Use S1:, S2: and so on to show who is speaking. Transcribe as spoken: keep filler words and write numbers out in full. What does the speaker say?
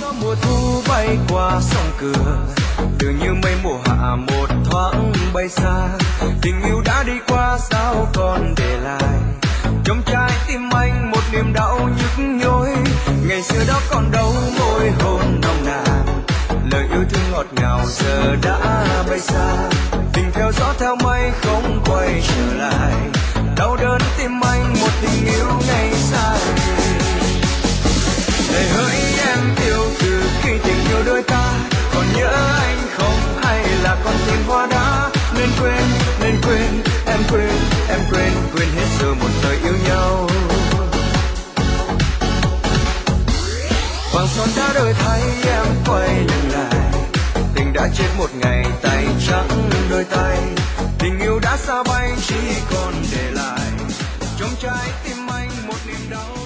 S1: gió mùa thu bay qua sông cửa, từ như mây mùa hạ một thoáng bay xa. Tình yêu đã đi qua sao còn để lại trong trái tim anh một niềm đau nhức nhối. Ngày xưa đó còn đâu môi hôn nồng nàn, lời yêu thương ngọt ngào giờ đã bay xa. Tình theo gió theo mây không quay trở lại, đau đớn tim anh một tình yêu ngày xa đi. Lời hỡi em yêu từ khi tình yêu đôi ta, còn nhớ anh không hay là còn tìm hoa đá. Nên quên, nên quên, em quên, em quên, quên hết giờ một thời yêu nhau. Vàng son đã đổi thay em quay lưng lại, tình đã chết một ngày tay trắng đôi tay. Tình yêu đã xa bay chỉ còn để lại trong trái tim anh một niềm đau.